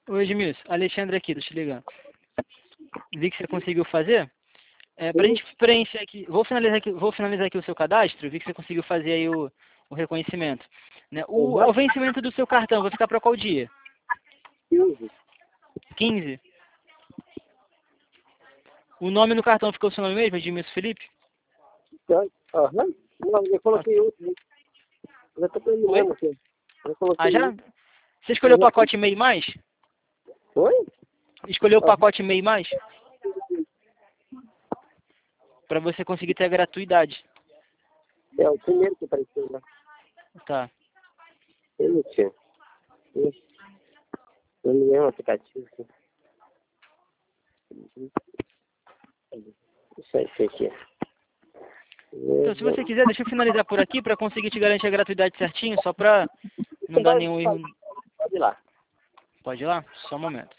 Oi, Edmilson. Alexandre aqui, tô te ligando. Vi que você conseguiu fazer. Pra gente preencher aqui, vou finalizar aqui o seu cadastro. Vi que você conseguiu fazer aí o reconhecimento. Né? O vencimento do seu cartão vai ficar para qual dia? 15. O nome no cartão ficou o seu nome mesmo, Edmilson Felipe? Aham. Não, eu coloquei outro. Já tô terminando aqui. Já? Você escolheu o pacote MEI mais? Oi? Escolheu o pacote MEI mais? Para você conseguir ter a gratuidade. É o primeiro que apareceu lá. Tá. Eu não tinha. Eu não é um aplicativo. Deixa eu ver aqui. Então, se você quiser, deixa eu finalizar por aqui para conseguir te garantir a gratuidade certinho, só para não dar nenhum erro. Pode ir lá. Pode ir lá? Só um momento.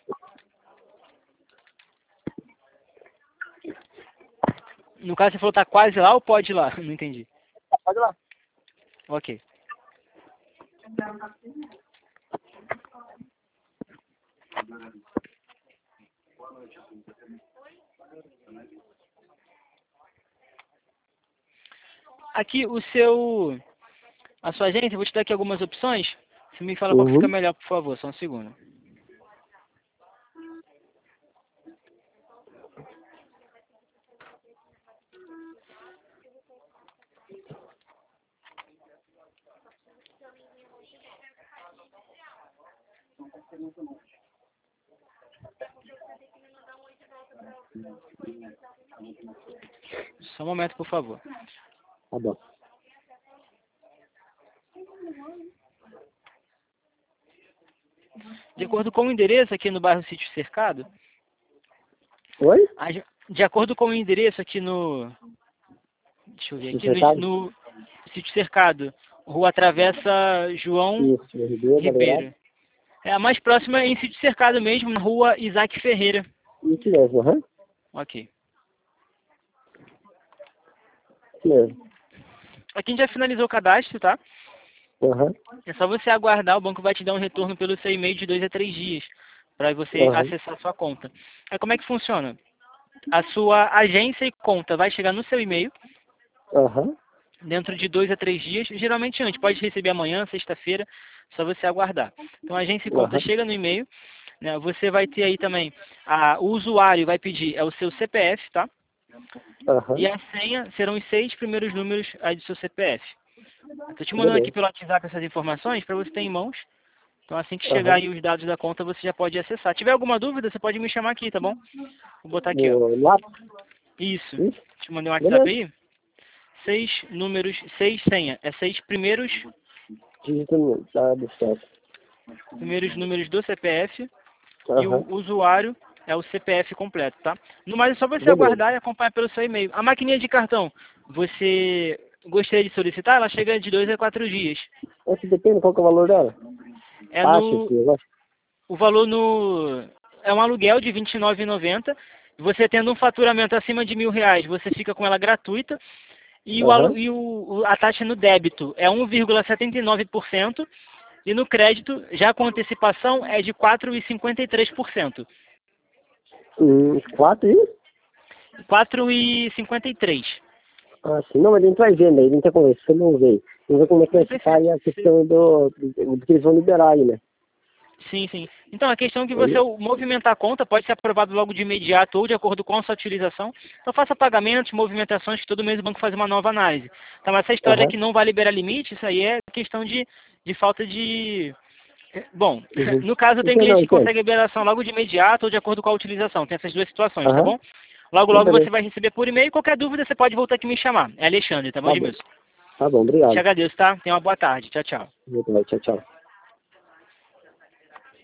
No caso, você falou tá quase lá ou pode ir lá? Não entendi. Pode ir lá. Ok. Aqui a sua agência, eu vou te dar aqui algumas opções. Você me fala qual que fica melhor, por favor, só um segundo. Só um momento, por favor. Tá bom. De acordo com o endereço aqui no bairro Sítio Cercado. Oi? De acordo com o endereço aqui no... Deixa eu ver aqui. No Sítio Cercado. Rua Travessa João Ribeiro. A mais próxima é em Sítio Cercado mesmo, na rua Isaac Ferreira. Isso mesmo, aham. Ok. Isso mesmo. Aqui a gente já finalizou o cadastro, tá? Aham. É só você aguardar, o banco vai te dar um retorno pelo seu e-mail de 2 a 3 dias para você acessar a sua conta. Aí como é que funciona? A sua agência e conta vai chegar no seu e-mail dentro de 2 a 3 dias, geralmente antes, pode receber amanhã, sexta-feira, só você aguardar. Então a agência e conta chega no e-mail, né? Você vai ter aí também, o usuário vai pedir, é o seu CPF, tá? E a senha serão os 6 primeiros números aí do seu CPF. Estou te mandando aqui pelo WhatsApp essas informações para você ter em mãos. Então assim que chegar aí os dados da conta, você já pode acessar. Se tiver alguma dúvida, você pode me chamar aqui, tá bom? Vou botar aqui, ó. Isso. Te mandei um WhatsApp aí. 6 números, 6 senha. É 6 primeiros números do CPF. E o usuário é o CPF completo, tá? No mais é só você aguardar e acompanhar pelo seu e-mail. A maquininha de cartão, você gostaria de solicitar? Ela chega de 2 a 4 dias. Depende qual que é o valor dela? O valor é um aluguel de R$ 29,90. Você tendo um faturamento acima de R$ 1.000, você fica com ela gratuita. E a taxa no débito é 1,79%. E no crédito, já com antecipação, é de 4,53%. 4,53%. Ah, sim. Não, mas a gente vai vendo aí, a gente tá conversando, vamos ver. Vamos ver como é que vai ficar aí a questão do que eles vão liberar aí, né? Sim, sim. Então, a questão é que você movimentar a conta pode ser aprovado logo de imediato ou de acordo com a sua utilização. Então, faça pagamentos, movimentações, que todo mês o banco faz uma nova análise. Então, essa história que não vai liberar limite, isso aí é questão de falta de... Bom, no caso tem cliente que consegue liberação logo de imediato ou de acordo com a utilização. Tem essas duas situações, tá bom? Logo você vai receber por e-mail. Qualquer dúvida, você pode voltar aqui me chamar. É Alexandre, tá bom, Edmilson? Tá bom, obrigado. Te agradeço, tá? Tenha uma boa tarde. Tchau, tchau. Tchau, tchau.